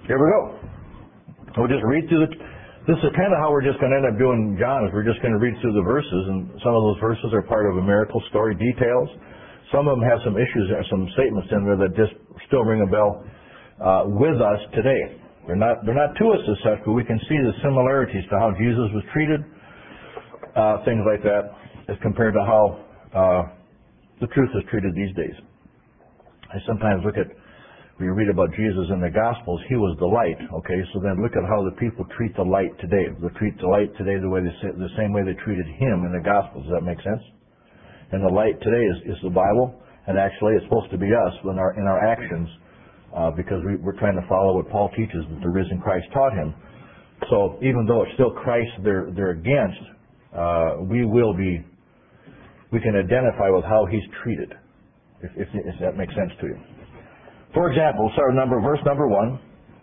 Here we go. We'll just read through this is kind of how we're just going to end up doing John, is we're just going to read through the verses, and some of those verses are part of a miracle story details. Some of them have some issues, some statements in there that just still ring a bell with us today. They're not to us as such, but we can see the similarities to how Jesus was treated, things like that, as compared to how the truth is treated these days. I sometimes look at, when you read about Jesus in the Gospels, he was the light. Okay, so then look at how the people treat the light today. They treat the light today the same way they treated him in the Gospels. Does that make sense? And the light today is the Bible, and actually it's supposed to be us in our actions, because we're trying to follow what Paul teaches that the risen Christ taught him. So even though it's still Christ they're against, we can identify with how he's treated, if that makes sense to you. For example, verse number 1.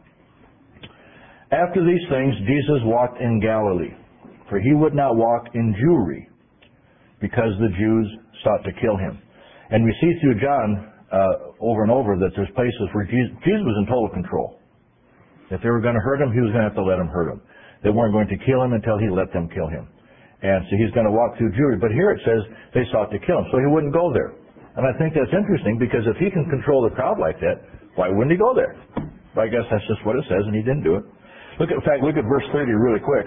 After these things, Jesus walked in Galilee, for he would not walk in Jewry, because the Jews sought to kill him. And we see through John over and over that there's places where Jesus was in total control. If they were going to hurt him, he was going to have to let them hurt him. They weren't going to kill him until he let them kill him. And so he's going to walk through Jewry. But here it says they sought to kill him, so he wouldn't go there. And I think that's interesting, because if he can control the crowd like that, why wouldn't he go there? But I guess that's just what it says, and he didn't do it. Look at verse 30 really quick.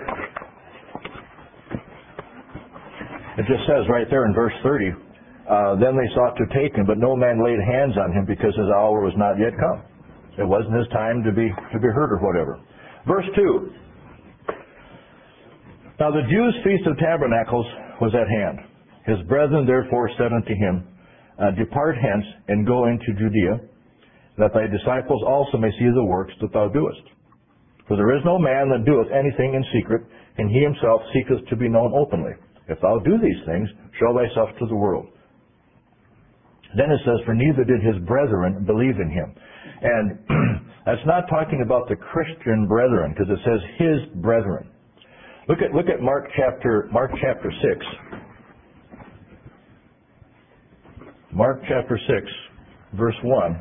It just says right there in verse 30, then they sought to take him, but no man laid hands on him, because his hour was not yet come. It wasn't his time to be hurt or whatever. Verse 2. Now the Jews' feast of tabernacles was at hand. His brethren therefore said unto him, Depart hence, and go into Judea, that thy disciples also may see the works that thou doest. For there is no man that doeth anything in secret, and he himself seeketh to be known openly. If thou do these things, show thyself to the world. Then it says, For neither did his brethren believe in him. And that's not talking about the Christian brethren, because it says his brethren. Look at Mark chapter 6. Mark chapter 6, verse 1.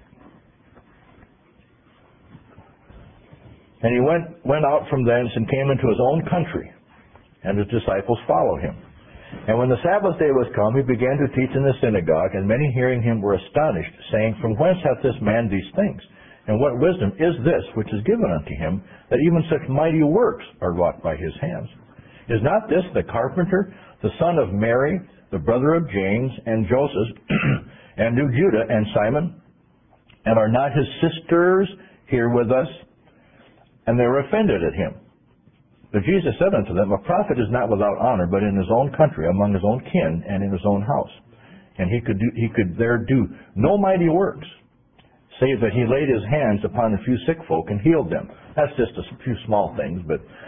And he went out from thence and came into his own country, and his disciples followed him. And when the Sabbath day was come, he began to teach in the synagogue, and many hearing him were astonished, saying, From whence hath this man these things? And what wisdom is this which is given unto him, that even such mighty works are wrought by his hands? Is not this the carpenter, the son of Mary, the brother of James and Joseph, and of Judah and Simon? And are not his sisters here with us? And they were offended at him. But Jesus said unto them, A prophet is not without honor, but in his own country, among his own kin, and in his own house. And he could there do no mighty works, save that he laid his hands upon a few sick folk and healed them. That's just a few small things,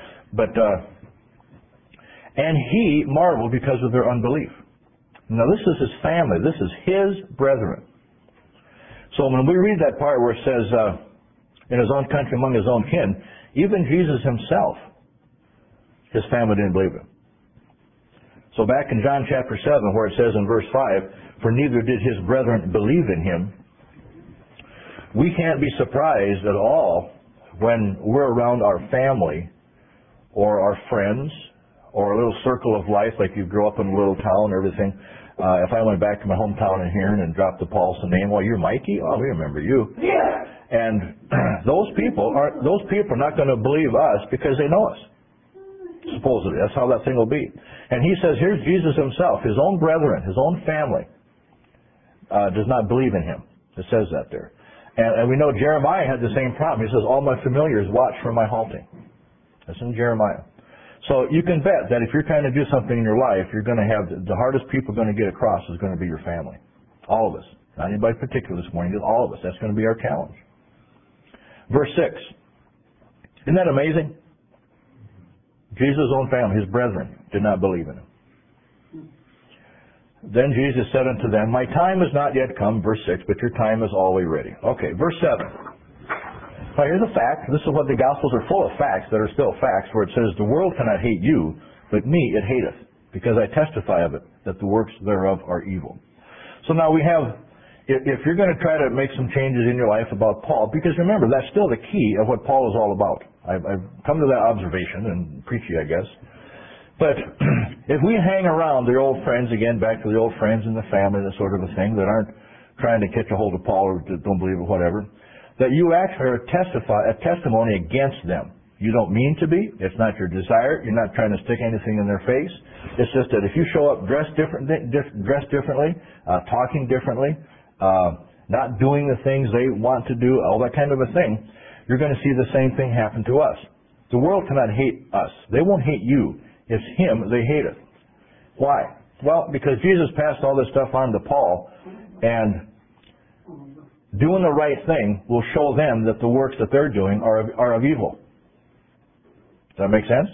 and he marveled because of their unbelief. Now this is his family. This is his brethren. So when we read that part where it says, in his own country, among his own kin, even Jesus himself, his family didn't believe him. So back in John chapter 7, where it says in verse 5, For neither did his brethren believe in him, we can't be surprised at all when we're around our family or our friends or a little circle of life, like you grow up in a little town and everything. If I went back to my hometown in here and dropped the Paulson name, well, you're Mikey? Oh, we remember you. Yeah. And those people are not going to believe us because they know us. Supposedly. That's how that thing will be. And he says, here's Jesus himself, his own brethren, his own family, does not believe in him. It says that there. And we know Jeremiah had the same problem. He says, all my familiars watch for my halting. That's in Jeremiah. So you can bet that if you're trying to do something in your life, you're going to have the hardest people going to get across is going to be your family. All of us. Not anybody particular this morning, just all of us. That's going to be our challenge. Verse 6. Isn't that amazing? Jesus' own family, his brethren, did not believe in him. Then Jesus said unto them, My time is not yet come, verse 6, but your time is always ready. Okay, verse 7. Now here's a fact. This is what the Gospels are full of, facts that are still facts, where it says, The world cannot hate you, but me it hateth, because I testify of it, that the works thereof are evil. So now we have if you're going to try to make some changes in your life about Paul, because remember, that's still the key of what Paul is all about. I've come to that observation and preachy, I guess. But if we hang around the old friends, again, back to the old friends in the family, that sort of a thing, that aren't trying to catch a hold of Paul or don't believe it, whatever, that you actually are a testimony against them. You don't mean to be. It's not your desire. You're not trying to stick anything in their face. It's just that if you show up dressed differently, talking differently, not doing the things they want to do, all that kind of a thing, you're going to see the same thing happen to us. The world cannot hate us. They won't hate you. It's him they hated. Why? Well, because Jesus passed all this stuff on to Paul, and doing the right thing will show them that the works that they're doing are of evil. Does that make sense?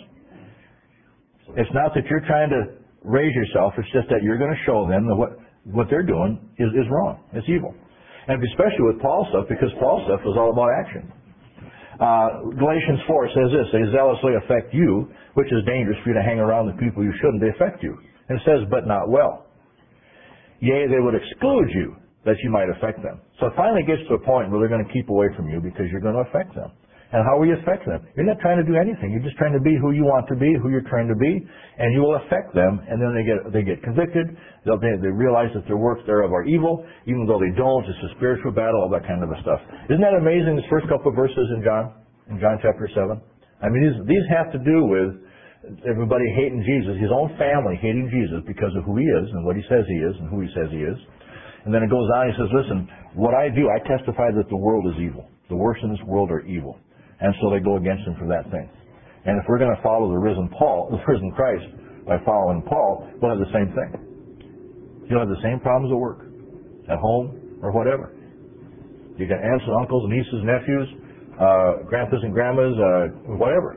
It's not that you're trying to raise yourself. It's just that you're going to show them that what they're doing is wrong. It's evil. And especially with Paul's stuff, because Paul's stuff was all about action. Galatians 4 says this: they zealously affect you, which is dangerous for you to hang around with people you shouldn't. They affect you. And it says, but not well. Yea, they would exclude you, that you might affect them. So it finally gets to a point where they're going to keep away from you because you're going to affect them. And how will you affect them? You're not trying to do anything. You're just trying to be who you want to be, who you're trying to be, and you will affect them. And then they get convicted. They realize that their works thereof are evil, even though they don't. It's a spiritual battle, all that kind of stuff. Isn't that amazing? This first couple of verses in John chapter 7. I mean, these have to do with everybody hating Jesus, his own family hating Jesus because of who he is and what he says he is and who he says he is. And then it goes on. He says, "Listen, what I do, I testify that the world is evil. The works in this world are evil." And so they go against him for that thing. And if we're going to follow the risen Christ by following Paul, we'll have the same thing. You'll have the same problems at work, at home, or whatever. You got aunts and uncles, nieces, nephews, grandpas and grandmas, whatever.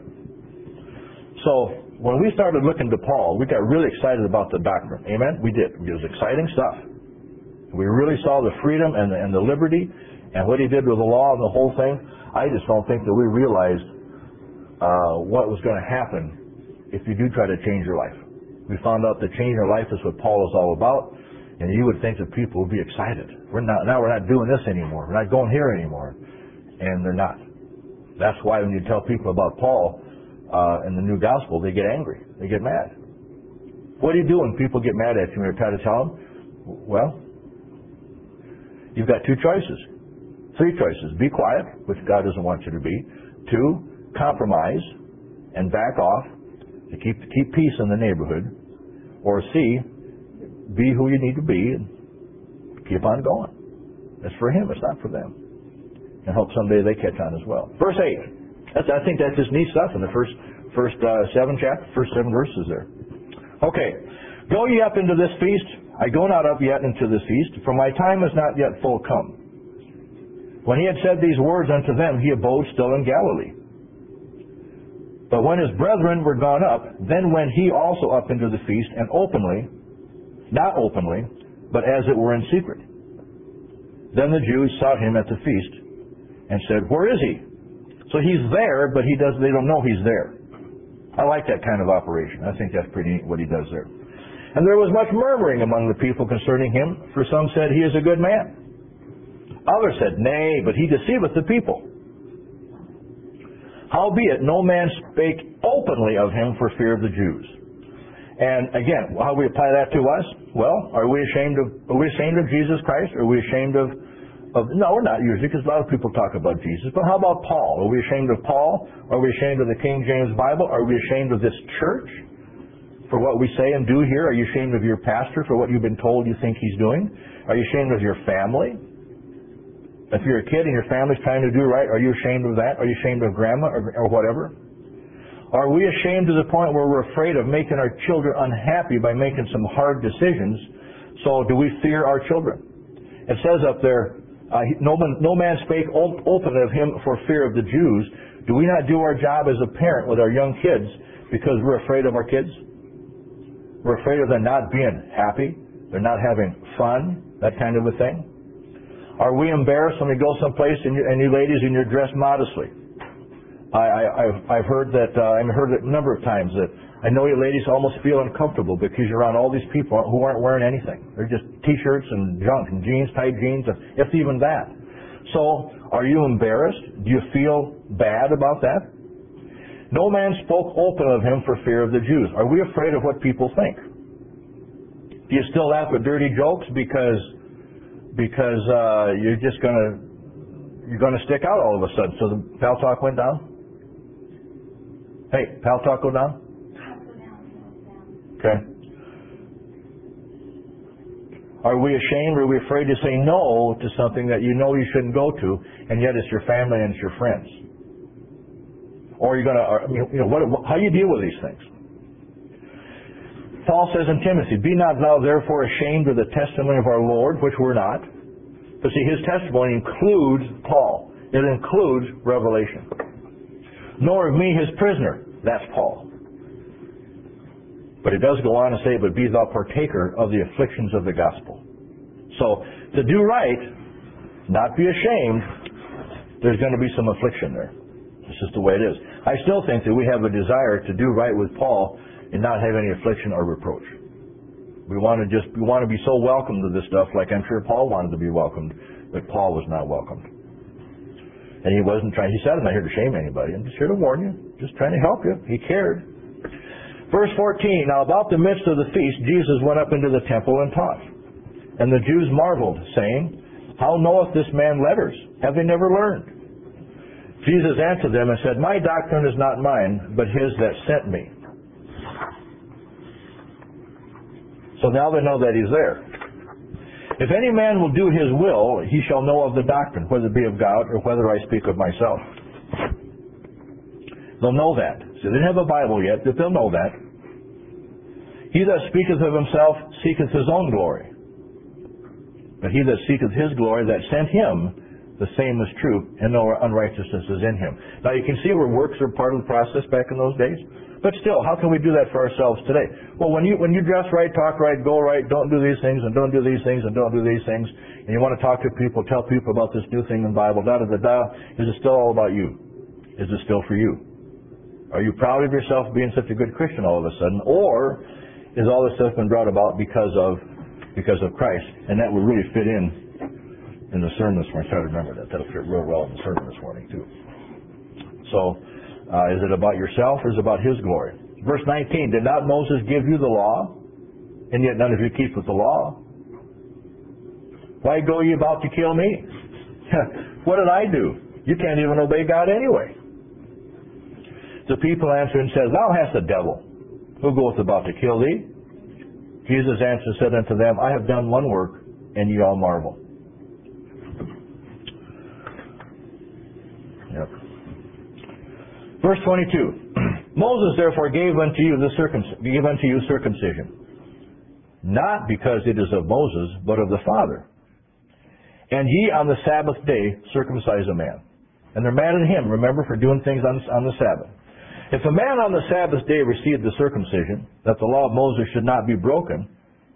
So when we started looking to Paul, we got really excited about the doctrine. Amen? We did. It was exciting stuff. We really saw the freedom and the liberty and what he did with the law and the whole thing. I just don't think that we realized what was going to happen if you do try to change your life. We found out that changing your life is what Paul is all about, and you would think that people would be excited. Now we're not doing this anymore. We're not going here anymore. And they're not. That's why when you tell people about Paul and the new gospel, they get angry. They get mad. What do you do when people get mad at you and you're trying to tell them? Well, you've got two choices. Three choices. Be quiet, which God doesn't want you to be. 2, compromise and back off to keep peace in the neighborhood. Or C, be who you need to be and keep on going. It's for him. It's not for them. And hope someday they catch on as well. Verse 8. I think that's just neat stuff in the first 7 verses there. Okay. Go ye up into this feast. I go not up yet into this feast, for my time is not yet full come. When he had said these words unto them, he abode still in Galilee. But when his brethren were gone up, then went he also up into the feast, and openly, not openly, but as it were in secret. Then the Jews sought him at the feast, and said, Where is he? So he's there, but they don't know he's there. I like that kind of operation. I think that's pretty neat what he does there. And there was much murmuring among the people concerning him, for some said, He is a good man. Others said, Nay, but he deceiveth the people. Howbeit, no man spake openly of him for fear of the Jews. And again, how do we apply that to us? Well, are we ashamed of Jesus Christ? Are we ashamed of no, we're not usually, because a lot of people talk about Jesus. But how about Paul? Are we ashamed of Paul? Are we ashamed of the King James Bible? Are we ashamed of this church for what we say and do here? Are you ashamed of your pastor for what you've been told you think he's doing? Are you ashamed of your family? If you're a kid and your family's trying to do right, are you ashamed of that? Are you ashamed of grandma or whatever? Are we ashamed to the point where we're afraid of making our children unhappy by making some hard decisions? So do we fear our children? It says up there, no man spake openly of him for fear of the Jews. Do we not do our job as a parent with our young kids because we're afraid of our kids? We're afraid of them not being happy. They're not having fun, that kind of a thing. Are we embarrassed when we go someplace and you ladies and you're dressed modestly? I've heard that, I've heard it a number of times that I know you ladies almost feel uncomfortable because you're around all these people who aren't wearing anything. They're just t-shirts and junk and jeans, tight jeans, if even that. So, are you embarrassed? Do you feel bad about that? No man spoke open of him for fear of the Jews. Are we afraid of what people think? Do you still laugh at dirty jokes because you're just gonna stick out all of a sudden? So the pal talk went down? Hey, pal talk go down? Okay. Are we ashamed or are we afraid to say no to something that you know you shouldn't go to, and yet it's your family and it's your friends? Or are you going to, how do you deal with these things? Paul says in Timothy, be not thou therefore ashamed of the testimony of our Lord, which we're not. But see, his testimony includes Paul. It includes revelation. Nor of me his prisoner. That's Paul. But it does go on to say, but be thou partaker of the afflictions of the gospel. So, to do right, not be ashamed, there's going to be some affliction there. It's just the way it is. I still think that we have a desire to do right with Paul and not have any affliction or reproach. We want to be so welcomed to this stuff, like I'm sure Paul wanted to be welcomed, but Paul was not welcomed. And he wasn't trying, he said, I'm not here to shame anybody. I'm just here to warn you. Just trying to help you. He cared. Verse 14, now about the midst of the feast, Jesus went up into the temple and taught. And the Jews marveled, saying, how knoweth this man letters? Have they never learned? Jesus answered them and said, my doctrine is not mine, but his that sent me. So now they know that he's there. If any man will do his will, he shall know of the doctrine, whether it be of God or whether I speak of myself. They'll know that. So they didn't have a Bible yet, but they'll know that. He that speaketh of himself seeketh his own glory. But he that seeketh his glory that sent him, the same is true, and no unrighteousness is in him. Now you can see where works are part of the process back in those days. But still, how can we do that for ourselves today? Well, when you dress right, talk right, go right, don't do these things, and don't do these things, and don't do these things, and you want to talk to people, tell people about this new thing in the Bible, da-da-da-da, is it still all about you? Is it still for you? Are you proud of yourself being such a good Christian all of a sudden? Or is all this stuff been brought about because of Christ? And that would really fit in the sermon this morning. Try to remember that. That'll fit real well in the sermon this morning too. So, is it about yourself or is it about his glory? Verse 19, did not Moses give you the law? And yet none of you keep with the law. Why go ye about to kill me? What did I do? You can't even obey God anyway. The people answered and said, thou hast a devil. Who goeth about to kill thee? Jesus answered and said unto them, I have done one work, and ye all marvel. Yep. Verse 22. Moses therefore gave unto you circumcision, not because it is of Moses, but of the Father. And ye on the Sabbath day circumcise a man. And they're mad at him, remember, for doing things on the Sabbath. If a man on the Sabbath day received the circumcision, that the law of Moses should not be broken,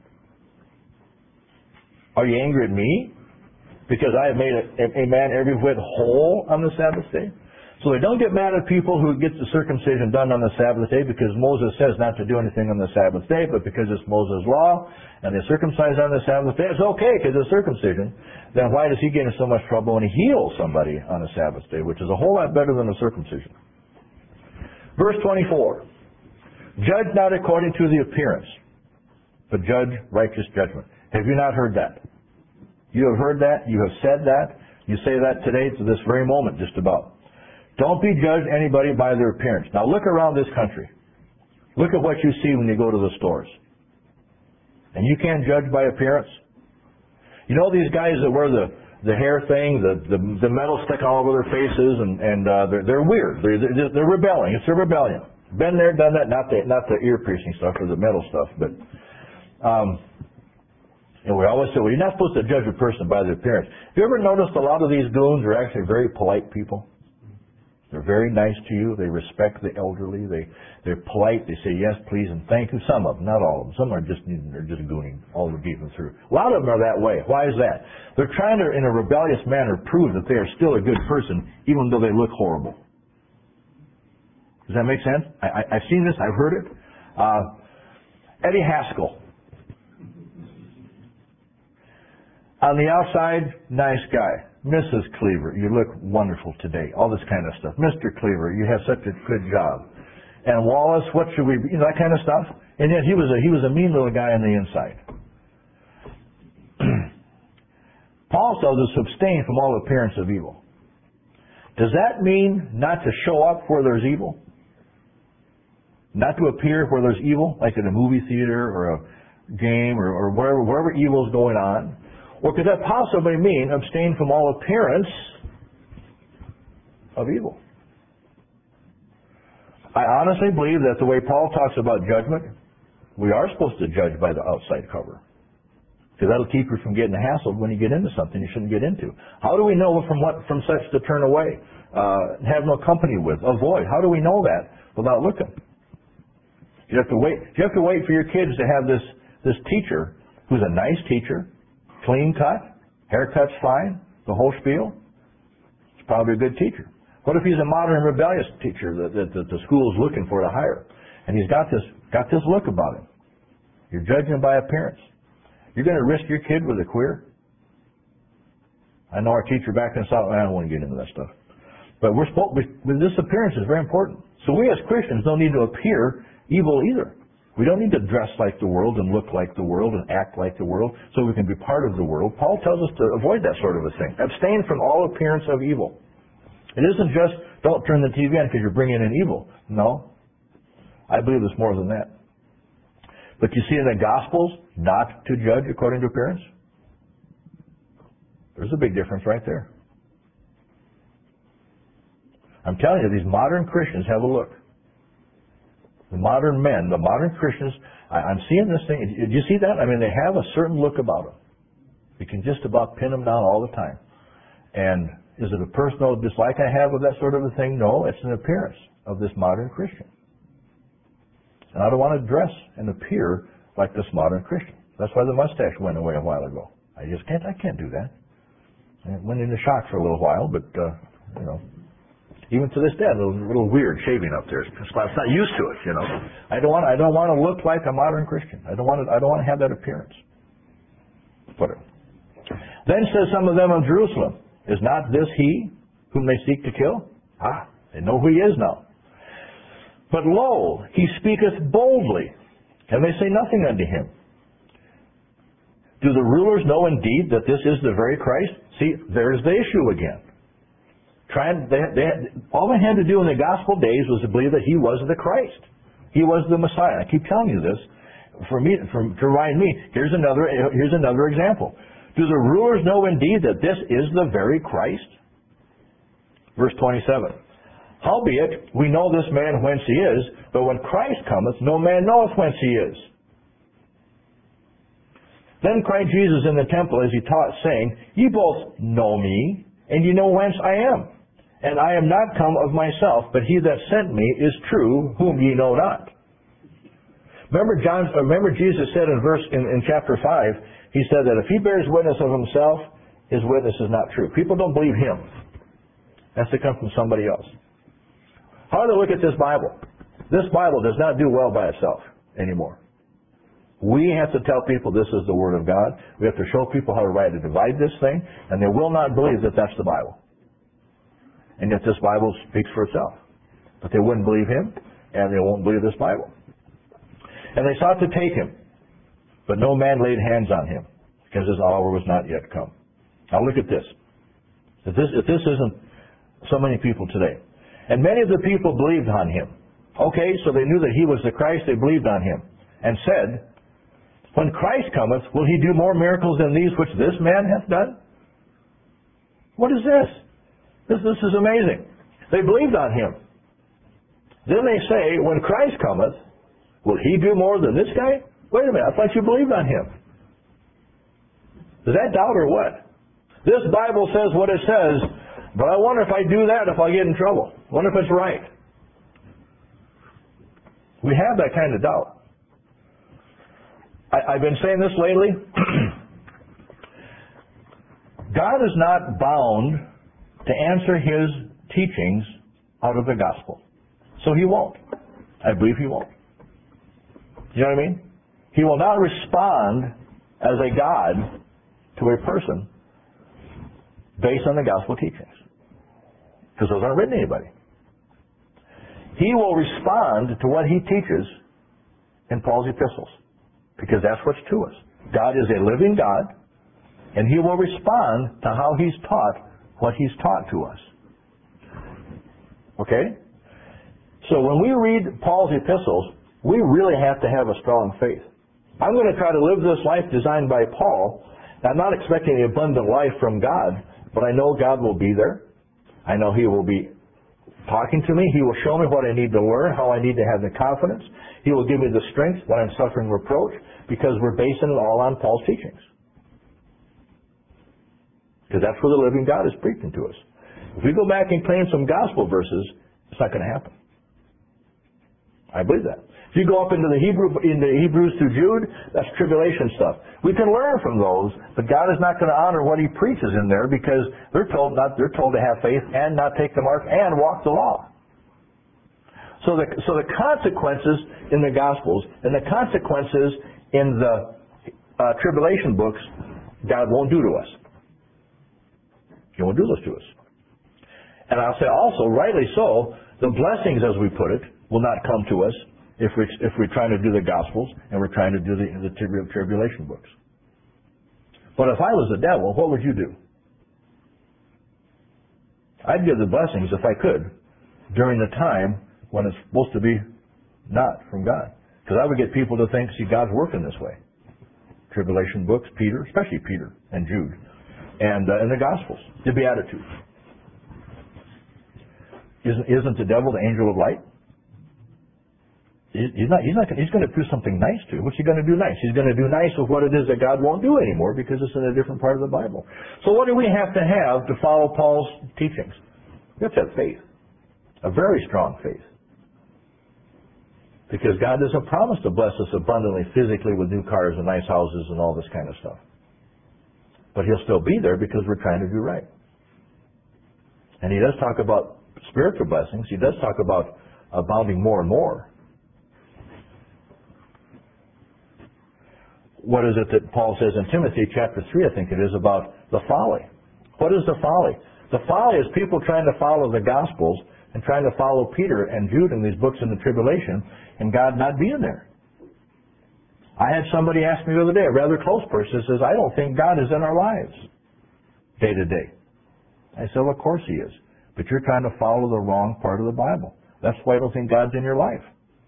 are you angry at me? Because I have made a man every whit whole on the Sabbath day? So they don't get mad at people who get the circumcision done on the Sabbath day because Moses says not to do anything on the Sabbath day, but because it's Moses' law and they circumcise on the Sabbath day, it's okay because it's circumcision. Then why does he get in so much trouble when he heals somebody on the Sabbath day, which is a whole lot better than the circumcision? Verse 24. Judge not according to the appearance, but judge righteous judgment. Have you not heard that? You have heard that. You have said that. You say that today to this very moment just about. Don't be judged anybody by their appearance. Now look around this country. Look at what you see when you go to the stores. And you can't judge by appearance. You know these guys that wear the hair thing, the metal sticking all over their faces, and they're weird. They're rebelling. It's a rebellion. Been there, done that. Not the ear piercing stuff or the metal stuff, but and we always say, well, you're not supposed to judge a person by their appearance. Have you ever noticed a lot of these goons are actually very polite people? They're very nice to you. They respect the elderly. They're polite. They say yes, please, and thank you. Some of them, not all of them. Some are just gooning all the beating through. A lot of them are that way. Why is that? They're trying to, in a rebellious manner, prove that they are still a good person, even though they look horrible. Does that make sense? I've seen this. I've heard it. Eddie Haskell. On the outside, nice guy. Mrs. Cleaver, you look wonderful today. All this kind of stuff. Mr. Cleaver, you have such a good job. And Wallace, what should we, that kind of stuff. And yet he was a mean little guy on the inside. Paul tells us to abstain from all appearance of evil. Does that mean not to show up where there's evil? Not to appear where there's evil, like in a movie theater or a game or wherever evil is going on? Or could that possibly mean abstain from all appearance of evil? I honestly believe that the way Paul talks about judgment, we are supposed to judge by the outside cover. Because that'll keep you from getting hassled when you get into something you shouldn't get into. How do we know from such to turn away? Have no company with, avoid. How do we know that without looking? You have to wait. You have to wait for your kids to have this teacher who's a nice teacher, clean cut, haircut's fine, the whole spiel. It's probably a good teacher. What if he's a modern rebellious teacher that the school is looking for to hire, and he's got this look about him? You're judging him by appearance. You're going to risk your kid with a queer? I know our teacher back in South. I don't want to get into that stuff, but this appearance is very important. So we as Christians don't need to appear evil either. We don't need to dress like the world and look like the world and act like the world so we can be part of the world. Paul tells us to avoid that sort of a thing. Abstain from all appearance of evil. It isn't just don't turn the TV on because you're bringing in evil. No. I believe it's more than that. But you see in the Gospels, not to judge according to appearance. There's a big difference right there. I'm telling you, these modern Christians have a look. The modern men, the modern Christians, I'm seeing this thing. Do you see that? I mean, they have a certain look about them. You can just about pin them down all the time. And is it a personal dislike I have of that sort of a thing? No, it's an appearance of this modern Christian. And I don't want to dress and appear like this modern Christian. That's why the mustache went away a while ago. I can't do that. And it went into shock for a little while, but, even to this day, a little weird shaving up there. It's not used to it, I don't want to look like a modern Christian. I don't want to have that appearance. Put it. Then says some of them of Jerusalem, is not this he whom they seek to kill? They know who he is now. But lo, he speaketh boldly, and they say nothing unto him. Do the rulers know indeed that this is the very Christ? See, there's the issue again. All they had to do in the gospel days was to believe that he was the Christ. He was the Messiah. I keep telling you this to remind me. Here's another example. Do the rulers know indeed that this is the very Christ? Verse 27. Howbeit, we know this man whence he is, but when Christ cometh, no man knoweth whence he is. Then cried Jesus in the temple as he taught, saying, Ye both know me, and ye know whence I am. And I am not come of myself, but he that sent me is true, whom ye know not. Remember Jesus said in chapter 5, he said that if he bears witness of himself, his witness is not true. People don't believe him. That's to come from somebody else. How do they look at this Bible? This Bible does not do well by itself anymore. We have to tell people this is the Word of God. We have to show people how to rightly divide this thing, and they will not believe that that's the Bible. And yet this Bible speaks for itself. But they wouldn't believe him, and they won't believe this Bible. And they sought to take him, but no man laid hands on him, because his hour was not yet come. Now look at this. If this isn't so many people today. And many of the people believed on him. Okay, so they knew that he was the Christ, they believed on him, and said, When Christ cometh, will he do more miracles than these which this man hath done? What is this? This is amazing. They believed on him. Then they say, when Christ cometh, will he do more than this guy? Wait a minute, I thought you believed on him. Is that doubt or what? This Bible says what it says, but I wonder if I do that, if I get in trouble. I wonder if it's right. We have that kind of doubt. I've been saying this lately. God is not bound to answer his teachings out of the gospel. So he won't. I believe he won't. You know what I mean? He will not respond as a God to a person based on the gospel teachings. Because those aren't written to anybody. He will respond to what he teaches in Paul's epistles. Because that's what's to us. God is a living God, and he will respond to how he's taught what he's taught to us. Okay? So when we read Paul's epistles, we really have to have a strong faith. I'm going to try to live this life designed by Paul. I'm not expecting the abundant life from God, but I know God will be there. I know he will be talking to me. He will show me what I need to learn, how I need to have the confidence. He will give me the strength when I'm suffering reproach, because we're basing it all on Paul's teachings. Because that's where the living God is preaching to us. If we go back and claim some gospel verses, it's not going to happen. I believe that. If you go up into the Hebrews through Jude, that's tribulation stuff. We can learn from those, but God is not going to honor what he preaches in there, because they're told to have faith and not take the mark and walk the law. So the consequences in the Gospels and the consequences in the tribulation books, God won't do to us. He won't do those to us. And I'll say also, rightly so, the blessings, as we put it, will not come to us if we're trying to do the Gospels and we're trying to do the tribulation books. But if I was the devil, what would you do? I'd give the blessings, if I could, during the time when it's supposed to be not from God. Because I would get people to think, see, God's working this way. Tribulation books, Peter, especially Peter and Jude, and the Gospels, the Beatitudes. Isn't the devil the angel of light? He's going to do something nice to you. What's he going to do nice? He's going to do nice with what it is that God won't do anymore, because it's in a different part of the Bible. So what do we have to follow Paul's teachings? We have to have faith. A very strong faith. Because God doesn't promise to bless us abundantly physically with new cars and nice houses and all this kind of stuff. But he'll still be there because we're trying to do right. And he does talk about spiritual blessings. He does talk about abounding more and more. What is it that Paul says in Timothy chapter 3, I think it is, about the folly? What is the folly? The folly is people trying to follow the Gospels and trying to follow Peter and Jude in these books in the tribulation, and God not being there. I had somebody ask me the other day, a rather close person, says, I don't think God is in our lives day to day. I said, well, of course he is. But you're trying to follow the wrong part of the Bible. That's why I don't think God's in your life.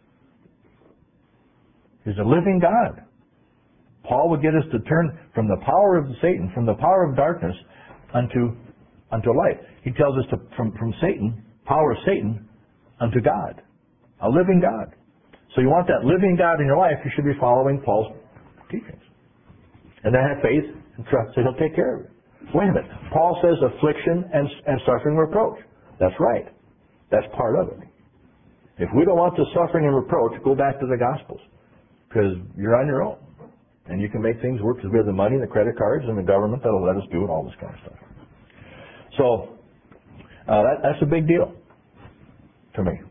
He's a living God. Paul would get us to turn from the power of Satan, from the power of darkness, unto light. He tells us from Satan, power of Satan, unto God. A living God. So you want that living God in your life, you should be following Paul's teachings. And then have faith and trust that he'll take care of you. Wait a minute. Paul says affliction and suffering and reproach. That's right. That's part of it. If we don't want the suffering and reproach, go back to the Gospels. Because you're on your own. And you can make things work because we have the money and the credit cards and the government that'll let us do it, all this kind of stuff. So, that's a big deal to me.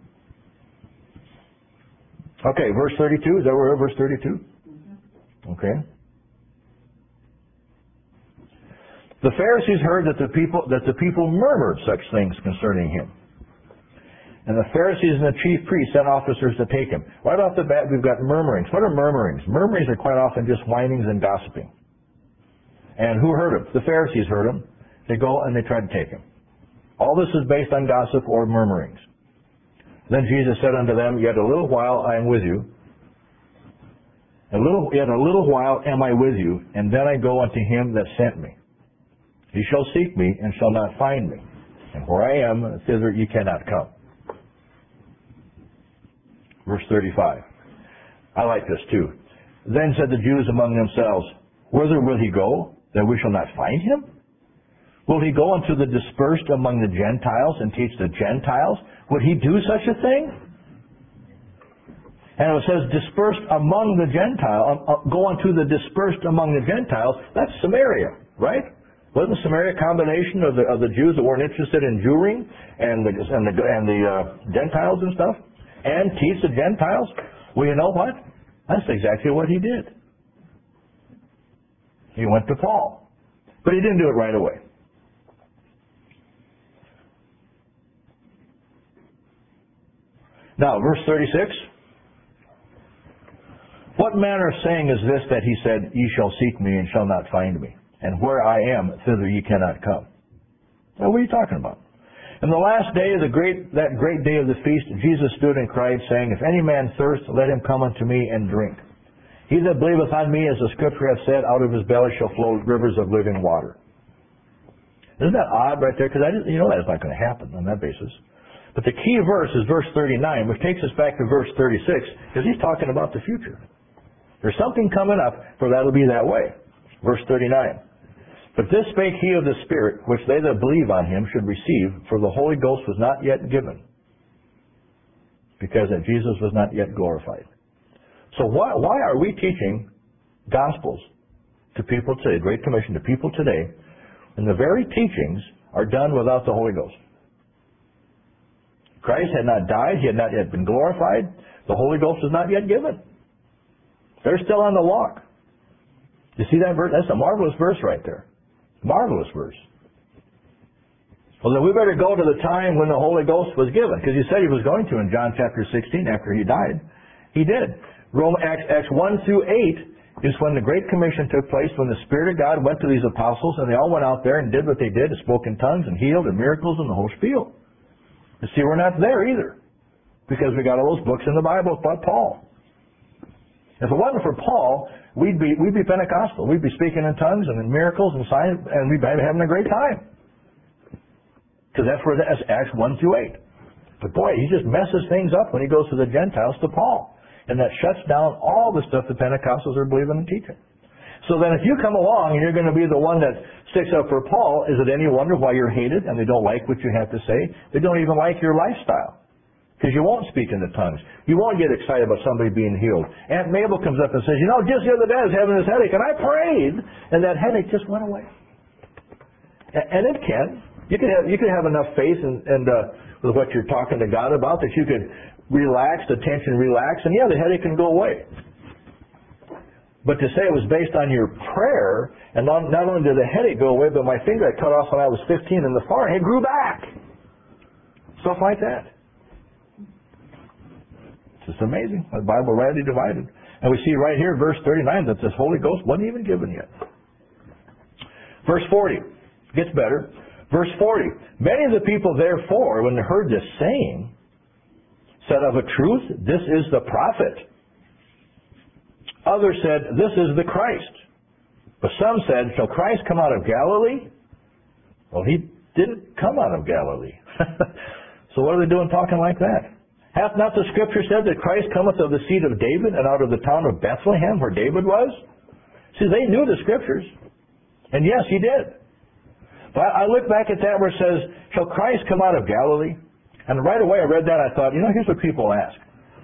Okay, verse 32. Is that where we're at, verse 32? Okay. The Pharisees heard that the people murmured such things concerning him. And the Pharisees and the chief priests sent officers to take him. Right off the bat, we've got murmurings. What are murmurings? Murmurings are quite often just whinings and gossiping. And who heard him? The Pharisees heard him. They go and they try to take him. All this is based on gossip or murmurings. Then Jesus said unto them, Yet a little while I am with you. Yet a little while am I with you, and then I go unto him that sent me. Ye shall seek me, and shall not find me. And where I am, thither ye cannot come. Verse 35. I like this too. Then said the Jews among themselves, Whither will he go, that we shall not find him? Will he go unto the dispersed among the Gentiles and teach the Gentiles? Would he do such a thing? And it says dispersed among the Gentiles, go unto the dispersed among the Gentiles. That's Samaria, right? Wasn't Samaria a combination of the Jews that weren't interested in Jewry and the Gentiles and stuff, and teach the Gentiles? Well, you know what? That's exactly what he did. He went to Paul, but he didn't do it right away. Now, verse 36. What manner of saying is this that he said, Ye shall seek me and shall not find me, and where I am, thither ye cannot come? Now, what are you talking about? In the last day of that great day of the feast, Jesus stood and cried, saying, If any man thirst, let him come unto me and drink. He that believeth on me, as the Scripture hath said, out of his belly shall flow rivers of living water. Isn't that odd right there? Because that's not going to happen on that basis. But the key verse is verse 39, which takes us back to verse 36, because he's talking about the future. There's something coming up for that'll be that way. Verse 39. But this spake he of the Spirit, which they that believe on him should receive, for the Holy Ghost was not yet given, because that Jesus was not yet glorified. So why are we teaching Gospels to people today, Great Commission to people today, and the very teachings are done without the Holy Ghost? Christ had not died. He had not yet been glorified. The Holy Ghost was not yet given. They're still on the walk. You see that verse? That's a marvelous verse right there. Marvelous verse. Well, then we better go to the time when the Holy Ghost was given, because he said he was going to in John chapter 16 after he died. He did. Acts 1 through 8 is when the Great Commission took place, when the Spirit of God went to these apostles, and they all went out there and did what they did, and spoke in tongues and healed and miracles and the whole spiel. You see, we're not there either, because we got all those books in the Bible about Paul. If it wasn't for Paul, we'd be Pentecostal. We'd be speaking in tongues and in miracles and signs, and we'd be having a great time. Because that's Acts 1 through 8. But boy, he just messes things up when he goes to the Gentiles, to Paul. And that shuts down all the stuff the Pentecostals are believing and teaching. So then if you come along and you're going to be the one that sticks up for Paul, is it any wonder why you're hated and they don't like what you have to say? They don't even like your lifestyle. Because you won't speak in the tongues. You won't get excited about somebody being healed. Aunt Mabel comes up and says, just the other day I was having this headache, and I prayed, and that headache just went away. And it can. You could have enough faith and with what you're talking to God about that you could relax, the tension relax, and the headache can go away. But to say it was based on your prayer, and not only did the headache go away, but my finger I cut off when I was 15 in the forehead grew back. Stuff like that. It's just amazing. The Bible rightly divided. And we see right here, verse 39, that this Holy Ghost wasn't even given yet. Verse 40 gets better. Verse 40. Many of the people, therefore, when they heard this saying, said, Of a truth, this is the prophet. Others said, This is the Christ. But some said, Shall Christ come out of Galilee? Well, he didn't come out of Galilee. So what are they doing talking like that? Hath not the Scripture said that Christ cometh of the seed of David and out of the town of Bethlehem where David was? See, they knew the Scriptures. And yes, he did. But I look back at that where it says, Shall Christ come out of Galilee? And right away I read that, I thought, here's what people ask.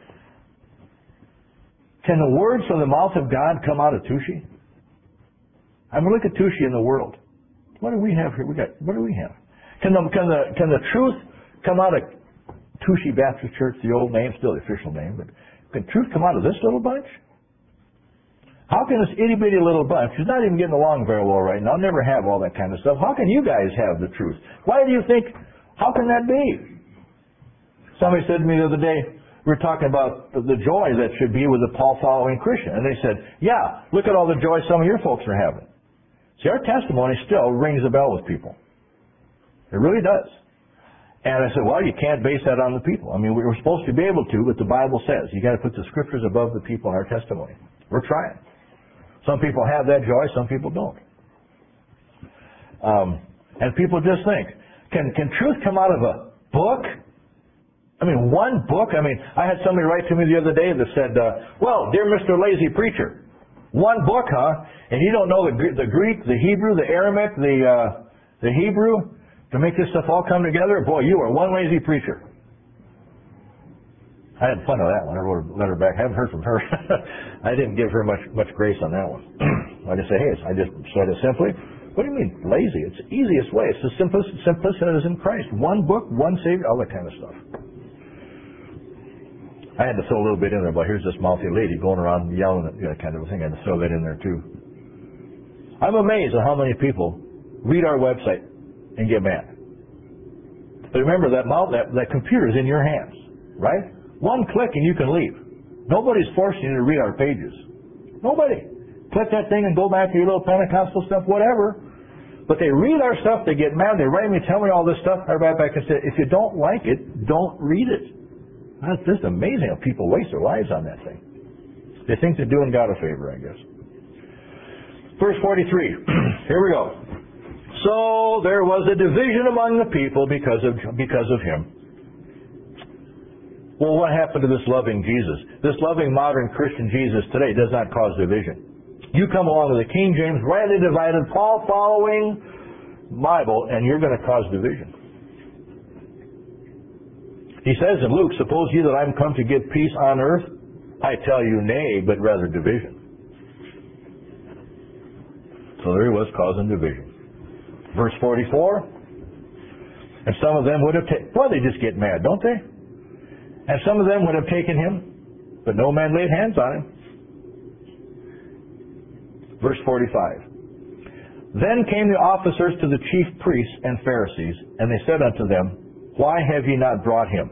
Can the words from the mouth of God come out of Tushy? I mean, look at Tushy in the world. What do we have here? What do we have? Can the truth come out of Tushy Baptist Church, the old name, still the official name, but can truth come out of this little bunch? How can this itty-bitty little bunch, who's not even getting along very well right now, never have all that kind of stuff, how can you guys have the truth? Why do you think, how can that be? Somebody said to me the other day, we were talking about the joy that should be with a Paul-following Christian, and they said, yeah, look at all the joy some of your folks are having. See, our testimony still rings a bell with people. It really does. And I said, well, you can't base that on the people. I mean, we're supposed to be able to, but the Bible says you got to put the Scriptures above the people in our testimony. We're trying. Some people have that joy, some people don't. And people just think, can truth come out of a book? I mean, one book? I mean, I had somebody write to me the other day that said, well, dear Mr. Lazy Preacher, one book, huh? And you don't know the Greek, the Hebrew, the Aramaic, the Hebrew, to make this stuff all come together? Boy, you are one lazy preacher. I had fun with that one. I wrote a letter back. I haven't heard from her. I didn't give her much grace on that one. I just say, hey, I just said it simply. What do you mean, lazy? It's the easiest way. It's the simplicity that is in Christ. One book, one Savior, all that kind of stuff. I had to throw a little bit in there, but here's this mouthy lady going around yelling at kind of a thing. I had to throw that in there too. I'm amazed at how many people read our website and get mad. But remember, that computer is in your hands, right? One click and you can leave. Nobody's forcing you to read our pages. Nobody. Click that thing and go back to your little Pentecostal stuff, whatever. But they read our stuff, they get mad, they write me, tell me all this stuff. I write back and say, if you don't like it, don't read it. That's just amazing how people waste their lives on that thing. They think they're doing God a favor, I guess. Verse 43. Here we go. So there was a division among the people because of him. Well, what happened to this loving Jesus? This loving modern Christian Jesus today does not cause division. You come along with the King James, rightly divided, Paul following Bible, and you're going to cause division. He says in Luke, suppose ye that I'm come to give peace on earth? I tell you, nay, but rather division. So there he was, causing division. Verse 44, and some of them would have taken, boy, they just get mad, don't they? And some of them would have taken him, but no man laid hands on him. Verse 45. Then came the officers to the chief priests and Pharisees, and they said unto them, why have ye not brought him?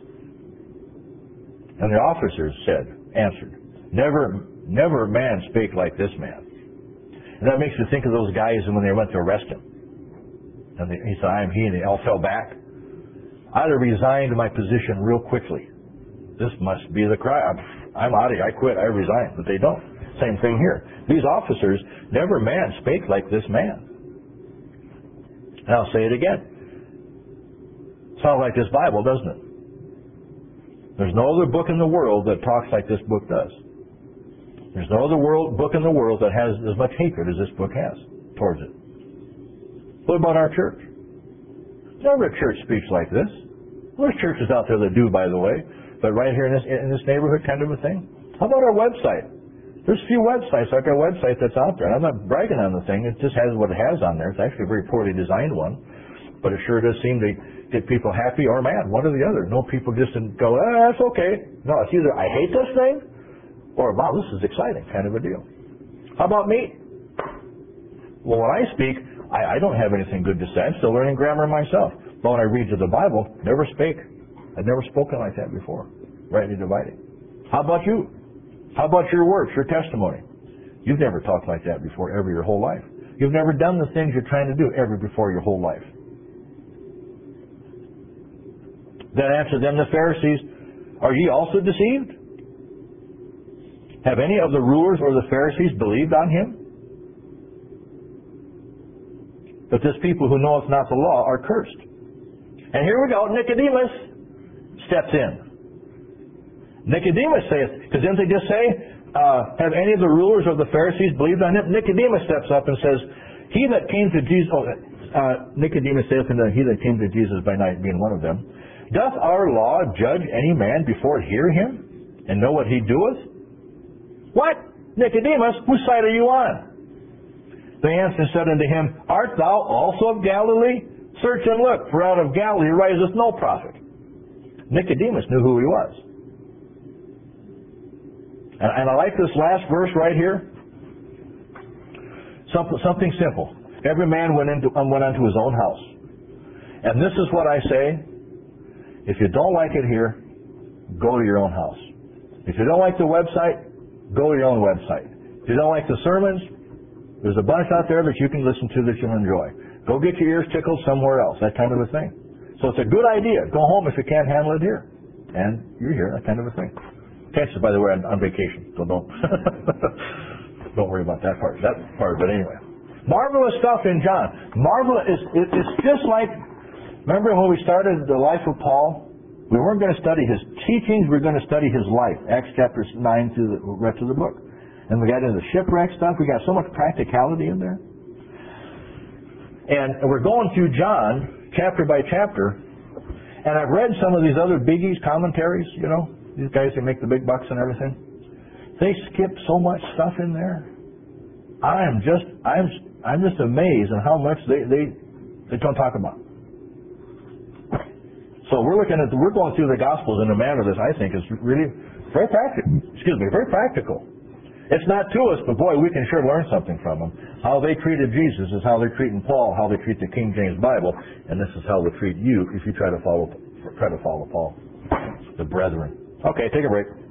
And the officers answered, never man spake like this man. And that makes me think of those guys when they went to arrest him. And he said, I am he, and they all fell back. I'd have resigned my position real quickly. This must be the cry. I'm out of here. I quit. I resign. But they don't. Same thing here. These officers, never man spake like this man. And I'll say it again. Sounds like this Bible, doesn't it? There's no other book in the world that talks like this book does. There's no other book in the world that has as much hatred as this book has towards it. What about our church? Never a church speaks like this. There's churches out there that do, by the way, but right here in this neighborhood kind of a thing. How about our website? There's a few websites, like our website that's out there. I'm not bragging on the thing. It just has what it has on there. It's actually a very poorly designed one, but it sure does seem to get people happy or mad, one or the other. No people just go, that's okay. No, it's either I hate this thing or, wow, this is exciting, kind of a deal. How about me? Well, when I speak, I don't have anything good to say. I'm still learning grammar myself. But when I read you the Bible, never spake. I've never spoken like that before. Rightly dividing. How about you? How about your works, your testimony? You've never talked like that before ever your whole life. You've never done the things you're trying to do ever before your whole life. Then answered them the Pharisees, are ye also deceived? Have any of the rulers or the Pharisees believed on him? But this people who knoweth not the law are cursed. And here we go, Nicodemus steps in. Nicodemus saith, because didn't they just say, have any of the rulers of the Pharisees believed on him? Nicodemus steps up and says, he that came to Jesus, Nicodemus saith unto he that came to Jesus by night, being one of them, doth our law judge any man before it hear him, and know what he doeth? What? Nicodemus, whose side are you on? They answered and said unto him, art thou also of Galilee? Search and look, for out of Galilee riseth no prophet. Nicodemus knew who he was. And I like this last verse right here. Something simple. Every man went unto his own house. And this is what I say. If you don't like it here, go to your own house. If you don't like the website, go to your own website. If you don't like the sermons, there's a bunch out there that you can listen to that you'll enjoy. Go get your ears tickled somewhere else, that kind of a thing. So it's a good idea. Go home if you can't handle it here. And you're here, that kind of a thing. Texas, by the way, on vacation, so don't don't worry about that part. But anyway, marvelous stuff in John. Marvelous. It's just like, remember when we started the life of Paul? We weren't going to study his teachings. We were going to study his life. Acts chapter 9 through the rest of the book. And we got into the shipwreck stuff. We got so much practicality in there. And we're going through John chapter by chapter. And I've read some of these other biggies, commentaries, you know. These guys that make the big bucks and everything. They skip so much stuff in there. I'm just amazed at how much they don't talk about. So we're going through the Gospels in a manner that I think is really very practical. Very practical. It's not to us, but boy, we can sure learn something from them. How they treated Jesus is how they're treating Paul, how they treat the King James Bible, and this is how they treat you if you try to follow Paul, the brethren. Okay, take a break.